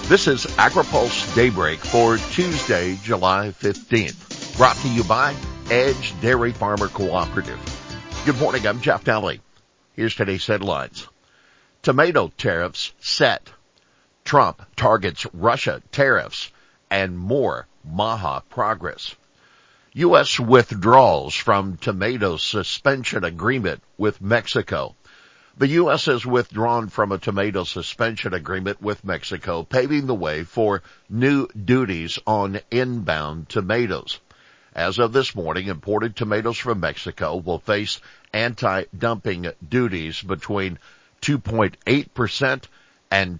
This is AgriPulse Daybreak for Tuesday, July 15th. Brought to you by Edge Dairy Farmer Cooperative. Good morning, I'm Jeff Daly. Here's today's headlines. Tomato tariffs set. Trump targets Russia tariffs and more MAHA progress. U.S. withdrawals from tomato suspension agreement with Mexico. The U.S. has withdrawn from a tomato suspension agreement with Mexico, paving the way for new duties on inbound tomatoes. As of this morning, imported tomatoes from Mexico will face anti-dumping duties between 2.8% and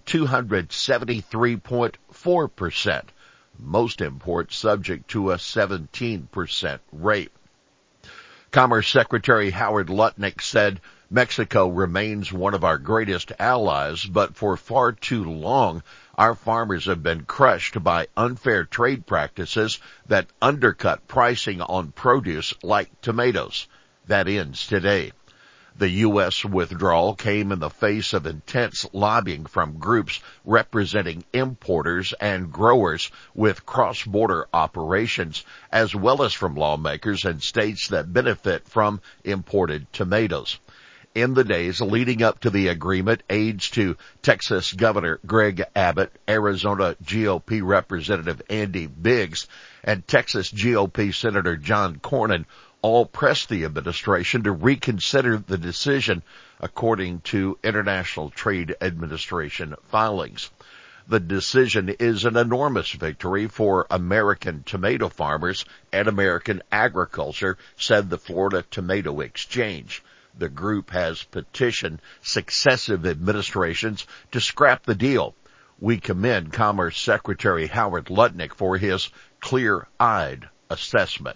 273.4%. Most imports subject to a 17% rate. Commerce Secretary Howard Lutnick said Mexico remains one of our greatest allies, but for far too long, our farmers have been crushed by unfair trade practices that undercut pricing on produce like tomatoes. That ends today. The U.S. withdrawal came in the face of intense lobbying from groups representing importers and growers with cross-border operations, as well as from lawmakers in states that benefit from imported tomatoes. In the days leading up to the agreement, aides to Texas Governor Greg Abbott, Arizona GOP Representative Andy Biggs, and Texas GOP Senator John Cornyn all pressed the administration to reconsider the decision, according to International Trade Administration filings. The decision is an enormous victory for American tomato farmers and American agriculture, said the Florida Tomato Exchange. The group has petitioned successive administrations to scrap the deal. We commend Commerce Secretary Howard Lutnick for his clear-eyed assessment.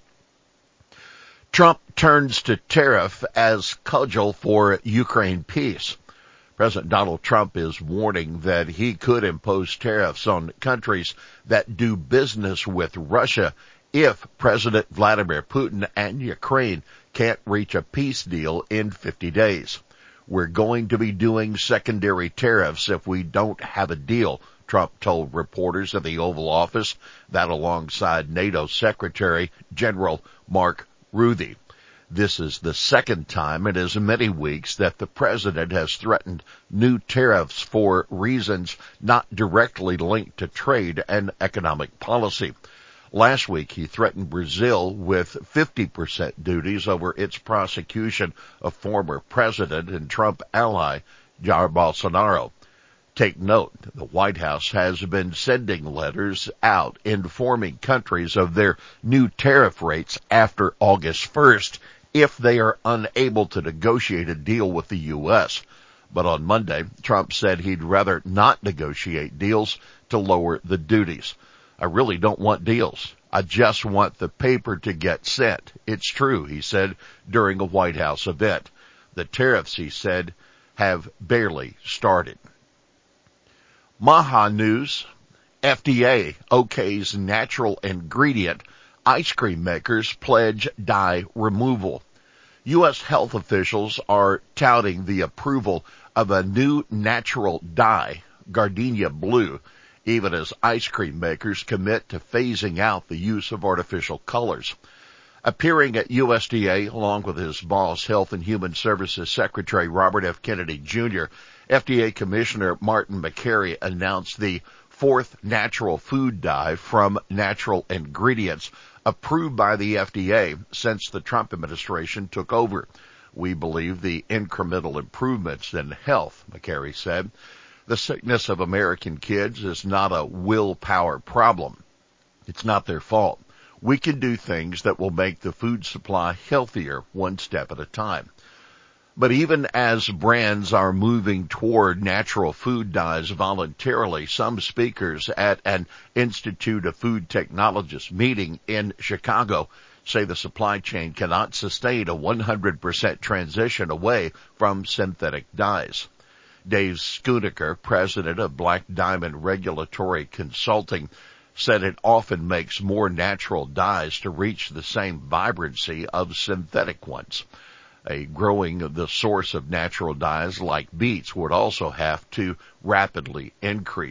Trump turns to tariff as cudgel for Ukraine peace. President Donald Trump is warning that he could impose tariffs on countries that do business with Russia if President Vladimir Putin and Ukraine can't reach a peace deal in 50 days. We're going to be doing secondary tariffs if we don't have a deal, Trump told reporters at the Oval Office, that alongside NATO Secretary General Mark Rutte. This is the second time in as many weeks that the president has threatened new tariffs for reasons not directly linked to trade and economic policy. Last week, he threatened Brazil with 50% duties over its prosecution of former president and Trump ally Jair Bolsonaro. Take note, the White House has been sending letters out informing countries of their new tariff rates after August 1st if they are unable to negotiate a deal with the U.S. But on Monday, Trump said he'd rather not negotiate deals to lower the duties. I really don't want deals. I just want the paper to get sent. It's true, he said during a White House event. The tariffs, he said, have barely started. MAHA news. FDA okays natural ingredient. Ice cream makers pledge dye removal. U.S. health officials are touting the approval of a new natural dye, Gardenia Blue, even as ice cream makers commit to phasing out the use of artificial colors. Appearing at USDA, along with his boss, Health and Human Services Secretary Robert F. Kennedy Jr., FDA Commissioner Martin McCary announced the fourth natural food dye from natural ingredients approved by the FDA since the Trump administration took over. We believe the incremental improvements in health, McCary said. The sickness of American kids is not a willpower problem. It's not their fault. We can do things that will make the food supply healthier one step at a time. But even as brands are moving toward natural food dyes voluntarily, some speakers at an Institute of Food Technologists meeting in Chicago say the supply chain cannot sustain a 100% transition away from synthetic dyes. Dave Schoenecker, president of Black Diamond Regulatory Consulting, said it often makes more natural dyes to reach the same vibrancy of synthetic ones. Growing the source of natural dyes like beets would also have to rapidly increase.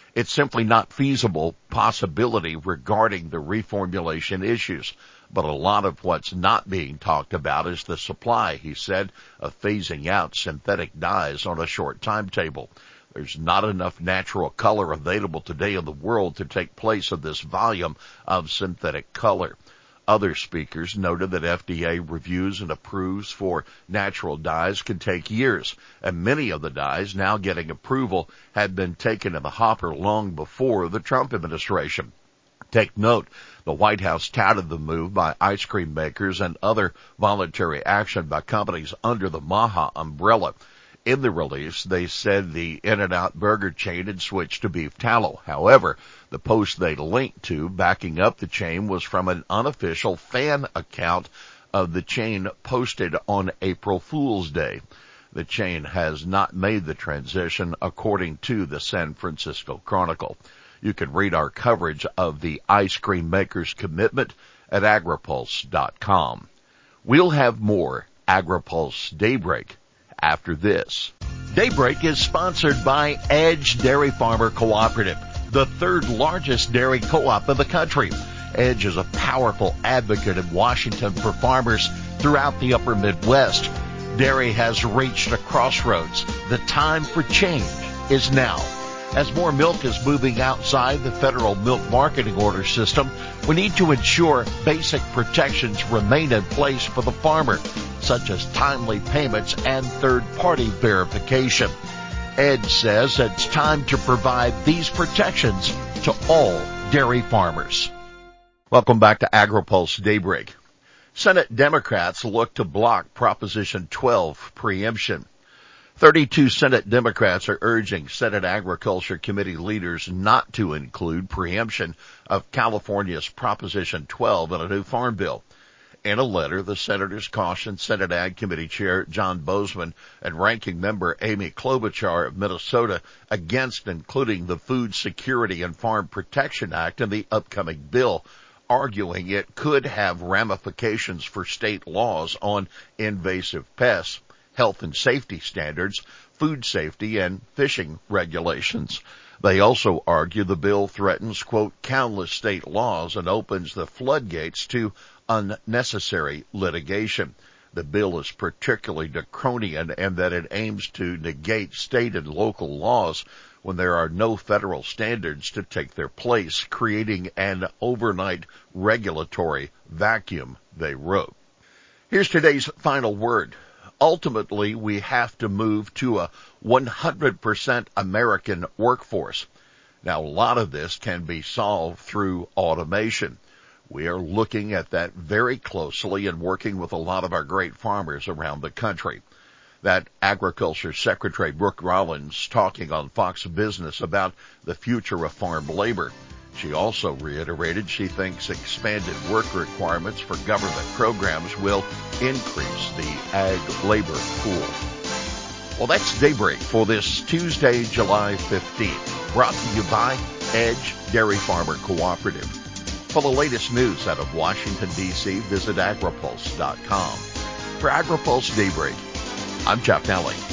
It's simply not feasible possibility regarding the reformulation issues. But a lot of what's not being talked about is the supply, he said, of phasing out synthetic dyes on a short timetable. There's not enough natural color available today in the world to take place of this volume of synthetic color. Other speakers noted that FDA reviews and approves for natural dyes can take years, and many of the dyes now getting approval had been taken in the hopper long before the Trump administration. Take note, the White House touted the move by ice cream makers and other voluntary action by companies under the MAHA umbrella. In the release, they said the In-N-Out burger chain had switched to beef tallow. However, the post they linked to backing up the chain was from an unofficial fan account of the chain posted on April Fool's Day. The chain has not made the transition, according to the San Francisco Chronicle. You can read our coverage of the ice cream makers' commitment at agripulse.com. We'll have more AgriPulse Daybreak after this. Daybreak is sponsored by Edge Dairy Farmer Cooperative, the third largest dairy co-op in the country. Edge is a powerful advocate in Washington for farmers throughout the upper Midwest. Dairy has reached a crossroads. The time for change is now. As more milk is moving outside the federal milk marketing order system, we need to ensure basic protections remain in place for the farmer, such as timely payments and third-party verification. Ed says it's time to provide these protections to all dairy farmers. Welcome back to AgriPulse Daybreak. Senate Democrats look to block Proposition 12 preemption. 32 Senate Democrats are urging Senate Agriculture Committee leaders not to include preemption of California's Proposition 12 in a new farm bill. In a letter, the senators cautioned Senate Ag Committee Chair John Bozeman and Ranking Member Amy Klobuchar of Minnesota against including the Food Security and Farm Protection Act in the upcoming bill, arguing it could have ramifications for state laws on invasive pests, health and safety standards, food safety, and fishing regulations. They also argue the bill threatens, quote, countless state laws and opens the floodgates to unnecessary litigation. The bill is particularly draconian in that it aims to negate state and local laws when there are no federal standards to take their place, creating an overnight regulatory vacuum, they wrote. Here's today's final word. Ultimately, we have to move to a 100% American workforce. Now, a lot of this can be solved through automation. We are looking at that very closely and working with a lot of our great farmers around the country. That Agriculture Secretary Brooke Rollins talking on Fox Business about the future of farm labor. She also reiterated she thinks expanded work requirements for government programs will increase the ag labor pool. Well, that's Daybreak for this Tuesday, July 15th, brought to you by Edge Dairy Farmer Cooperative. For the latest news out of Washington, D.C., visit agripulse.com. For AgriPulse Daybreak, I'm Jeff Nally.